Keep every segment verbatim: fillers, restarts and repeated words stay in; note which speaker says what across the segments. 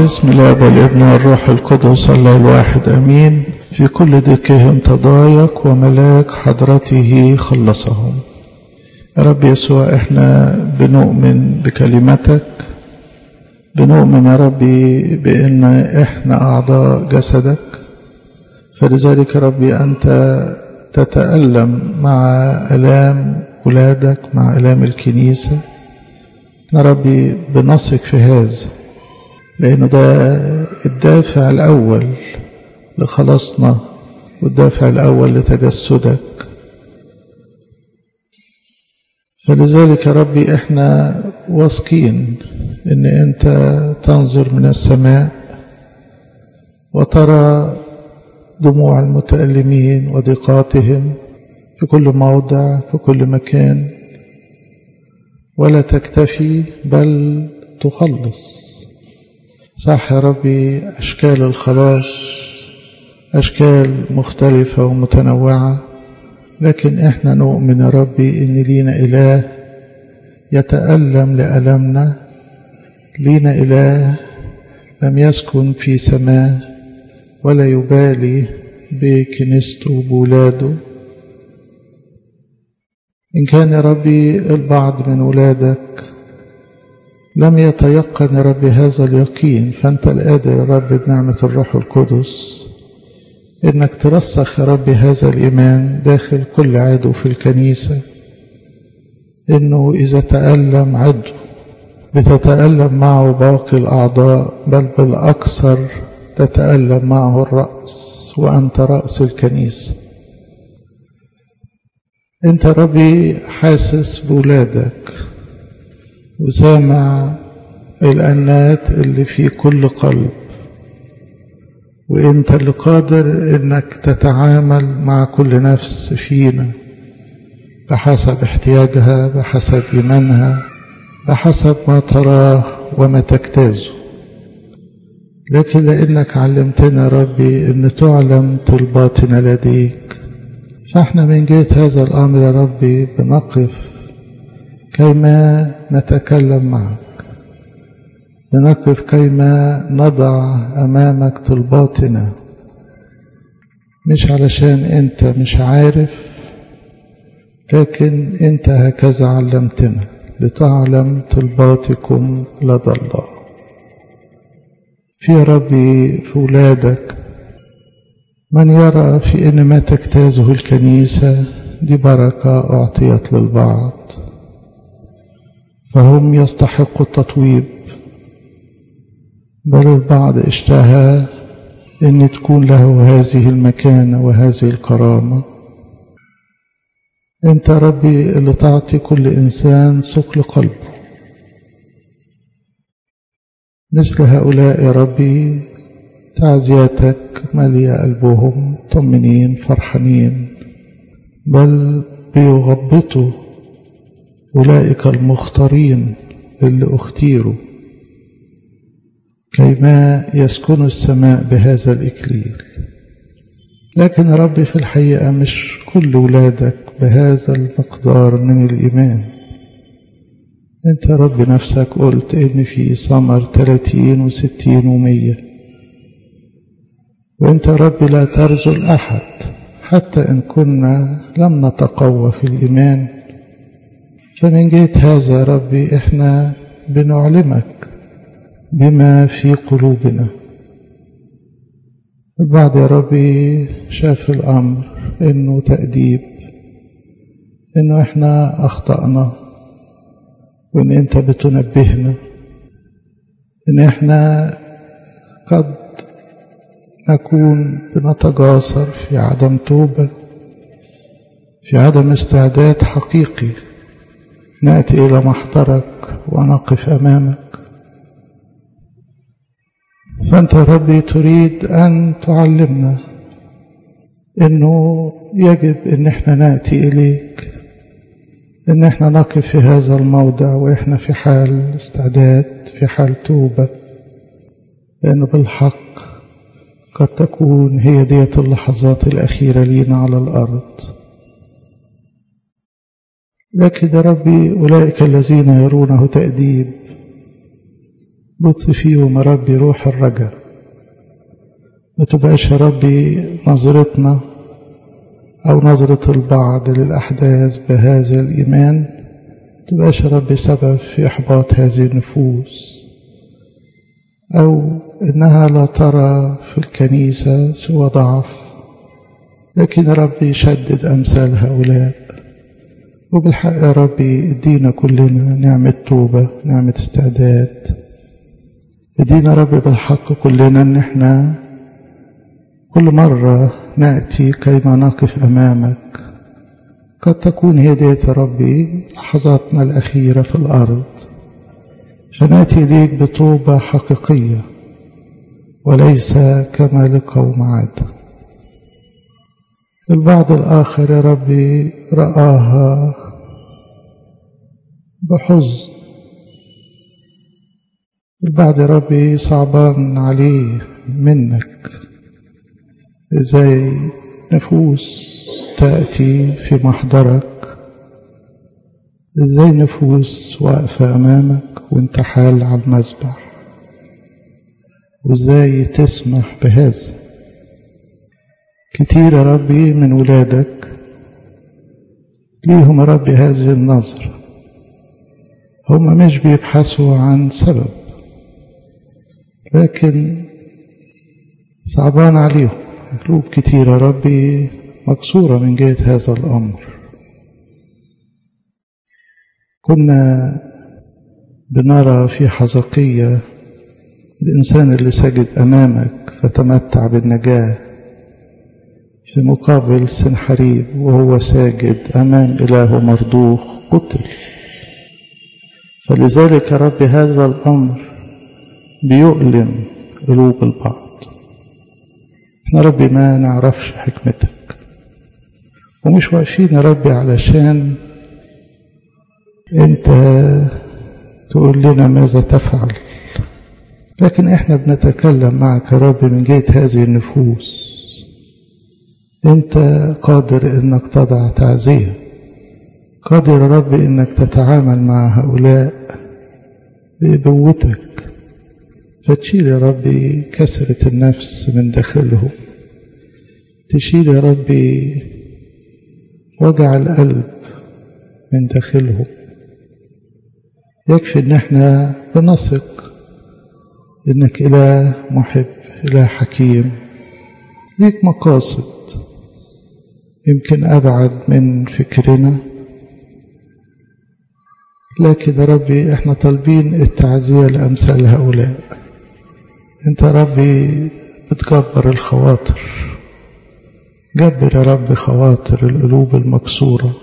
Speaker 1: باسم الاب والابن والروح القدس الله الواحد امين. في كل ضيقهم تضايق وملاك حضرته خلصهم. يا رب يسوع، احنا بنؤمن بكلمتك، بنؤمن يا ربي بان احنا اعضاء جسدك، فلذلك يا ربي انت تتألم مع الام ولادك، مع الام الكنيسه. يا ربي بنثق في هذا، لأنه ده الدافع الأول لخلاصنا والدافع الأول لتجسدك. فلذلك يا ربي احنا واثقين ان انت تنظر من السماء وترى دموع المتألمين وضيقاتهم في كل موضع في كل مكان، ولا تكتفي بل تخلص. صح يا ربي، أشكال الخلاص أشكال مختلفة ومتنوعة، لكن إحنا نؤمن يا ربي إن لينا إله يتألم لألمنا، لينا إله لم يسكن في سماء ولا يبالي بكنيسته وبولاده. إن كان يا ربي البعض من ولادك لم يتيقن يا رب هذا اليقين، فأنت القادر يا رب بنعمة الروح القدس إنك ترسخ يا رب هذا الإيمان داخل كل عضو في الكنيسة، إنه إذا تألم عضو بتتألم معه باقي الأعضاء، بل بالأكثر تتألم معه الرأس، وأنت رأس الكنيسة. أنت ربي حاسس بولادك وسامع الأنات اللي في كل قلب، وانت اللي قادر انك تتعامل مع كل نفس فينا بحسب احتياجها، بحسب ايمانها، بحسب ما تراه وما تجتازه. لكن لانك علمتنا ربي ان تعلم طلباتنا لديك، فاحنا من جهة هذا الامر يا ربي بنقف كيما نتكلم معك، بنقف كيما نضع أمامك طلباتنا، مش علشان أنت مش عارف، لكن أنت هكذا علمتنا لتعلم طلباتكم لدى الله. في ربي في ولادك من يرى في أن ما تجتازه الكنيسة دي بركة أعطيت للبعض، فهم يستحقوا التطويب، بل البعض اشتهى أن تكون له هذه المكانة وهذه الكرامة. أنت ربي اللي تعطي كل إنسان ثقل قلبه، مثل هؤلاء يا ربي تعزياتك مالية قلبهم طمنين فرحانين، بل بيغبطوا أولئك المختارين اللي اختيروا كيما يسكن السماء بهذا الإكليل. لكن ربي في الحقيقة مش كل ولادك بهذا المقدار من الإيمان. أنت ربي نفسك قلت إن في ثمر ثلاثين وستين ومية، وأنت ربي لا ترذل أحد حتى إن كنا لم نتقوى في الإيمان. فمن جهة هذا ربي إحنا بنعلمك بما في قلوبنا. البعض يا ربي شاف الأمر إنه تأديب، إنه إحنا أخطأنا، وإن أنت بتنبهنا إن إحنا قد نكون بنتجاسر في عدم توبة، في عدم استعداد حقيقي نأتي إلى محضرك ونقف أمامك. فأنت ربي تريد أن تعلمنا أنه يجب أن احنا نأتي إليك، أن احنا نقف في هذا الموضع وإحنا في حال استعداد، في حال توبة، لأنه بالحق قد تكون هي ديت اللحظات الأخيرة لينا على الأرض. لكن يا ربي أولئك الذين يرونه تأديب لطف فيهم يا ربي روح الرجاء. ما تبقاش يا ربي نظرتنا أو نظرة البعض للأحداث بهذا الإيمان ما تبقاش يا ربي سبب في إحباط هذه النفوس، أو إنها لا ترى في الكنيسة سوى ضعف، لكن يا ربي شدد أمثال هؤلاء. وبالحق يا ربي ادينا كلنا نعمة توبة، نعمة استعداد. ادينا يا ربي بالحق كلنا ان احنا كل مرة نأتي كيما نقف أمامك. قد تكون هي ديت يا ربي لحظاتنا الأخيرة في الأرض، فنأتي ليك بتوبة حقيقية وليس كما لقوم عاد. البعض الآخر يا ربي رآها بحزن، البعض يا ربي صعبان عليه منك. ازاي نفوس تأتي في محضرك، ازاي نفوس واقفة أمامك وانت حال على المذبح، وازاي تسمح بهذا. كتير يا ربي من ولادك ليهم يا ربي هذه النظرة، هم مش بيبحثوا عن سبب، لكن صعبان عليهم. قلوب كتير يا ربي مكسورة من جهة هذا الأمر. كنا بنرى في حزقية الإنسان اللي سجد أمامك فتمتع بالنجاة، في مقابل سنحريب وهو ساجد أمام إله مردوخ قتل. فلذلك يا رب هذا الأمر بيؤلم قلوب البعض. احنا ربي ما نعرفش حكمتك، ومش واقفين يا ربي علشان انت تقول لنا ماذا تفعل، لكن احنا بنتكلم معك يا رب من جهة هذه النفوس. انت قادر انك تضع تعزية، قادر يا رب انك تتعامل مع هؤلاء بقوتك، فتشيل يا ربي كسرة النفس من داخلهم، تشيل يا ربي وجع القلب من داخلهم. يكفي ان احنا بنثق انك اله محب، اله حكيم، ليك مقاصد يمكن ابعد من فكرنا، لكن يا ربي احنا طالبين التعزية لأمثال هؤلاء. انت يا ربي بتجبر الخواطر، جبر يا رب خواطر القلوب المكسورة،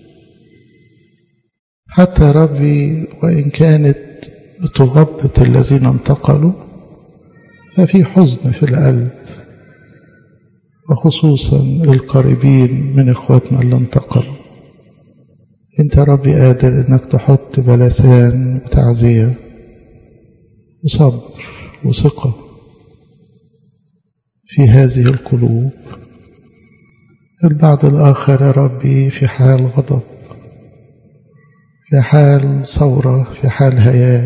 Speaker 1: حتى يا ربي وإن كانت بتغبط الذين انتقلوا ففي حزن في القلب، وخصوصا القريبين من إخواتنا اللي انتقلوا. انت يا ربي قادر انك تحط بلسان وتعزية وصبر وثقة في هذه القلوب. البعض الآخر يا ربي في حال غضب، في حال ثورة، في حال هياج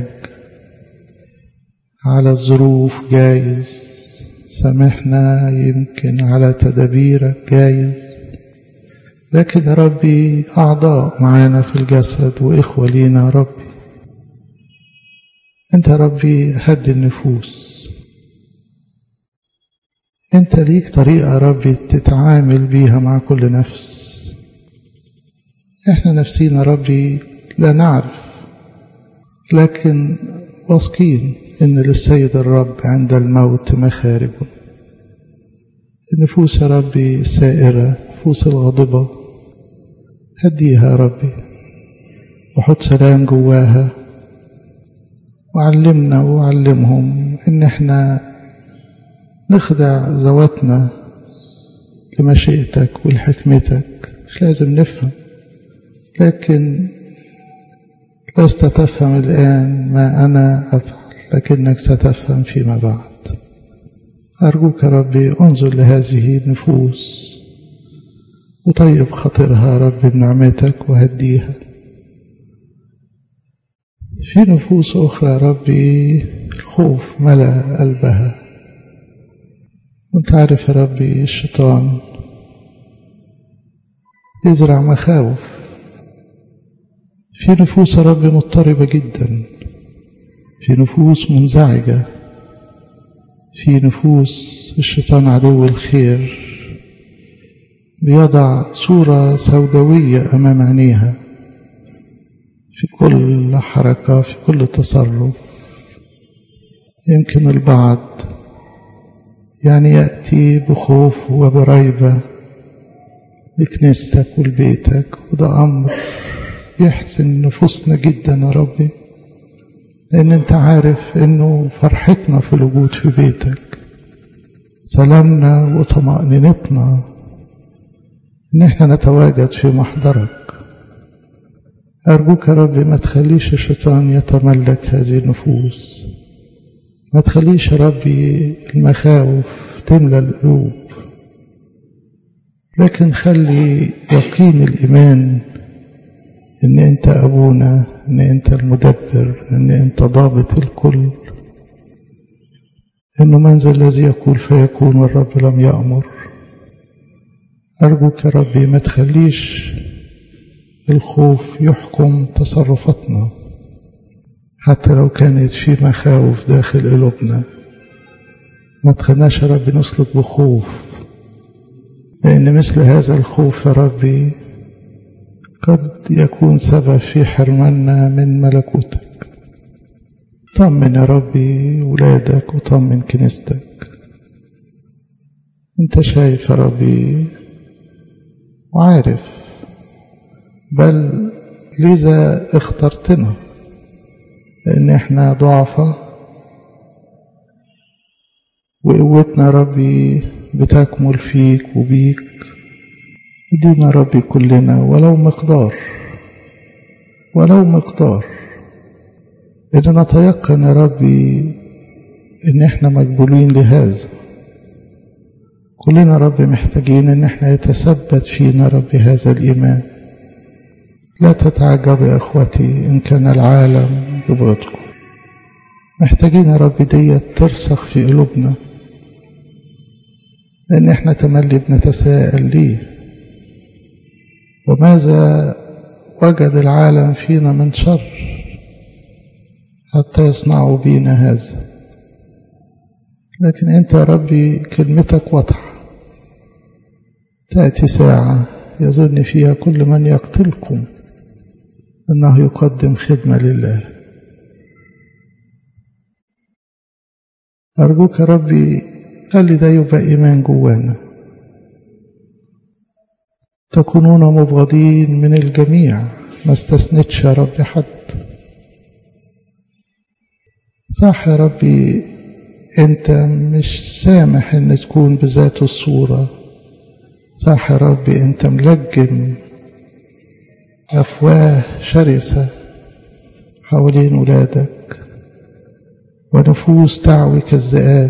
Speaker 1: على الظروف، جايز سامحنا يمكن على تدابيرك جايز، لكن يا ربي أعضاء معانا في الجسد وإخوة لينا يا ربي. أنت يا ربي هدي النفوس، أنت ليك طريقة يا ربي تتعامل بيها مع كل نفس. إحنا نفسينا يا ربي لا نعرف، لكن واثقين إن للسيد الرب عند الموت مخارج. النفوس يا ربي السائرة، النفوس الغاضبة، هديها يا ربي وحط سلام جواها، وعلمنا وعلمهم إن احنا نخدع ذواتنا لمشيئتك ولحكمتك. مش لازم نفهم، لكن لست تفهم الآن ما أنا أفعل، لكنك ستفهم فيما بعد. أرجوك يا ربي انظر لهذه النفوس وطيب خاطرها يا رب بنعمتك وهديها. في نفوس أخرى يا ربي الخوف ملأ قلبها. وانت عارف يا ربي الشيطان يزرع مخاوف في نفوس يا ربي مضطربة جدا، في نفوس منزعجة، في نفوس الشيطان عدو الخير بيضع صورة سوداوية أمام عينيها في كل حركة، في كل تصرف. يمكن البعض يعني يأتي بخوف وبريبة لكنيستك ولبيتك، وده أمر يحزن نفوسنا جدا يا ربي، لأن أنت عارف أنه فرحتنا في الوجود في بيتك، سلامنا وطمأنينتنا إن احنا نتواجد في محضرك. أرجوك يا ربي ما تخليش الشيطان يتملك هذه النفوس، ما تخليش يا ربي المخاوف تملى القلوب، لكن خلي يقين الإيمان إن أنت أبونا، إن أنت المدبر، إن أنت ضابط الكل، إنه من ذا الذي يقول فيكون والرب لم يأمر. أرجوك يا ربي ما تخليش الخوف يحكم تصرفاتنا، حتى لو كانت في مخاوف داخل قلوبنا ما تخلناش يا ربي نسلك بخوف، لأن مثل هذا الخوف يا ربي قد يكون سبب في حرماننا من ملكوتك. طمن يا ربي ولادك وطمن كنيستك، انت شايف يا ربي وعارف، بل لذا اخترتنا لأن احنا ضعفة، وقوتنا يا ربي بتكمل فيك وبيك. ادينا ربي كلنا ولو مقدار ولو مقدار إن نتيقن يا ربي إن احنا مقبولين لهذا. كلنا ربي محتاجين إن احنا يتثبت فينا ربي هذا الإيمان. لا تتعجب يا أخوتي إن كان العالم يبغضكم، محتاجين يا ربي دي ترسخ في قلوبنا، لأن احنا تملي بنتساءل ليه وماذا وجد العالم فينا من شر حتى يصنعوا بينا هذا. لكن انت يا ربي كلمتك واضحة، تأتي ساعة يظن فيها كل من يقتلكم أنه يقدم خدمة لله. أرجوك يا ربي خلي ده يبقى إيمان جوانا، تكونون مبغضين من الجميع، ما استثنتش يا ربي حد. صح يا ربي انت مش سامح ان تكون بذات الصورة، صح يا ربي انت ملجم أفواه شرسة حوالين ولادك ونفوس تعوي كالذئاب،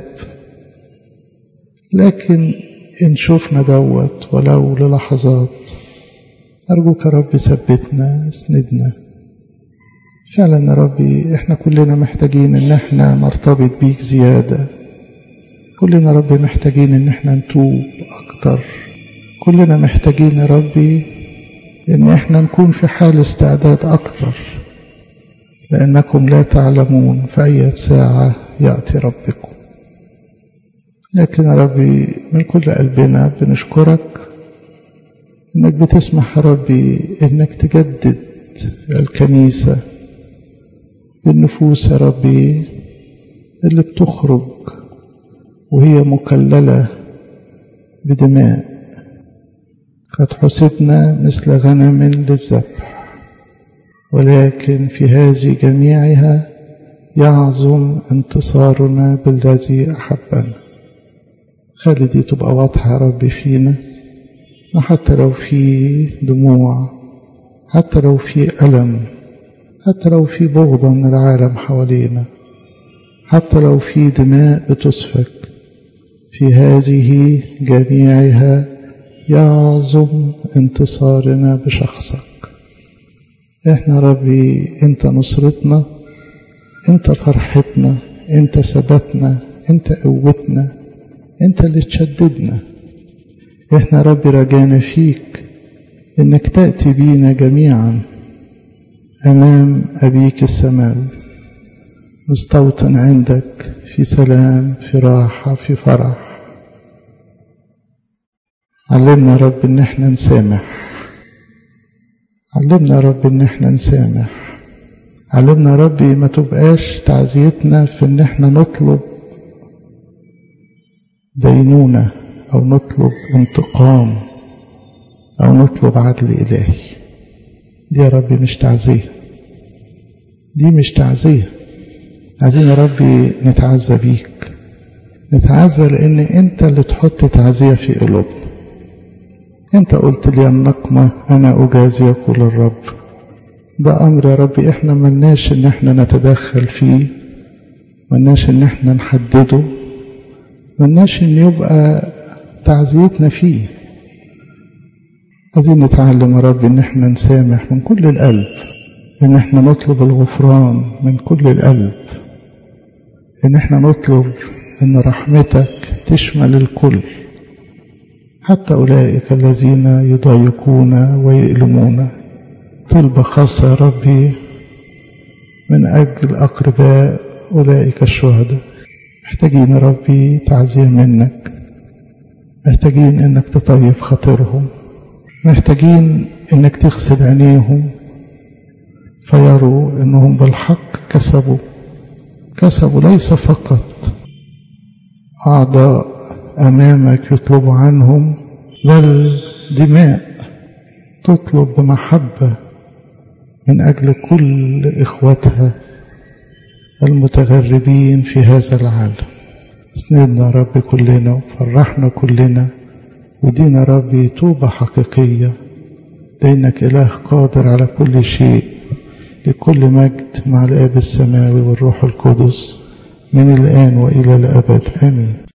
Speaker 1: لكن إن شفنا دوت ولو للحظات أرجوك يا ربي ثبتنا اسندنا. فعلا يا ربي احنا كلنا محتاجين ان احنا نرتبط بيك زيادة، كلنا يا ربي محتاجين ان احنا نتوب اكتر، كلنا محتاجين يا ربي ان احنا نكون في حال استعداد اكتر، لانكم لا تعلمون في اي ساعة يأتي ربكم. لكن يا ربي من كل قلبنا بنشكرك انك بتسمح يا ربي انك تجدد الكنيسة بالنفوس يا ربي اللي بتخرج وهي مكللة بدماء، قد حسبنا مثل غنم للذبح، ولكن في هذه جميعها يعظم انتصارنا بالذي أحبنا. خلي دي تبقى واضحة يا ربي فينا، وحتى لو في دموع، حتى لو في ألم، حتى لو في بغضة من العالم حوالينا، حتى لو في دماء بتسفك، في هذه جميعها يعظم انتصارنا بشخصك. احنا ربي انت نصرتنا، انت فرحتنا، أنت ثبتنا، أنت قوتنا، أنت اللي تشددنا. إحنا ربي رجانا فيك إنك تأتي بينا جميعا أمام أبيك السماوي مستوطن عندك في سلام، في راحة، في فرح. علمنا يا رب إن احنا نسامح، علمنا يا رب إن احنا نسامح، علمنا يا رب ما تبقاش تعزيتنا في إن احنا نطلب دينونة أو نطلب انتقام أو نطلب عدل إلهي. دي يا ربي مش تعزية، دي مش تعزية. عايزين يا ربي نتعزى بيك، نتعزى لأن أنت اللي تحط تعزية في قلوبنا. أنت قلت لي النقمة أنا أجازي يقول الرب. ده أمر يا ربي إحنا ملناش إن إحنا نتدخل فيه، ملناش إن إحنا نحدده، ملناش إن يبقى تعزيتنا فيه. عايزين نتعلم يا رب إن إحنا نسامح من كل القلب، إن إحنا نطلب الغفران من كل القلب، إن إحنا نطلب إن رحمتك تشمل الكل، حتى أولئك الذين يضايقون ويؤلمون. طلبة خاصة يا ربي من أجل أقرباء أولئك الشهداء. محتاجين يا ربي تعزية منك، محتاجين إنك تطيب خاطرهم، محتاجين إنك تغسل عينيهم فيروا إنهم بالحق كسبوا كسبوا ليس فقط أعضاء أمامك يطلب عنهم، بل دماء تطلب بمحبة من أجل كل إخوتها المتغربين في هذا العالم. اسندنا ربي كلنا وفرحنا كلنا، ودينا ربي توبة حقيقية، لأنك إله قادر على كل شيء. لكل مجد مع الآب السماوي والروح القدس من الآن وإلى الأبد، آمين.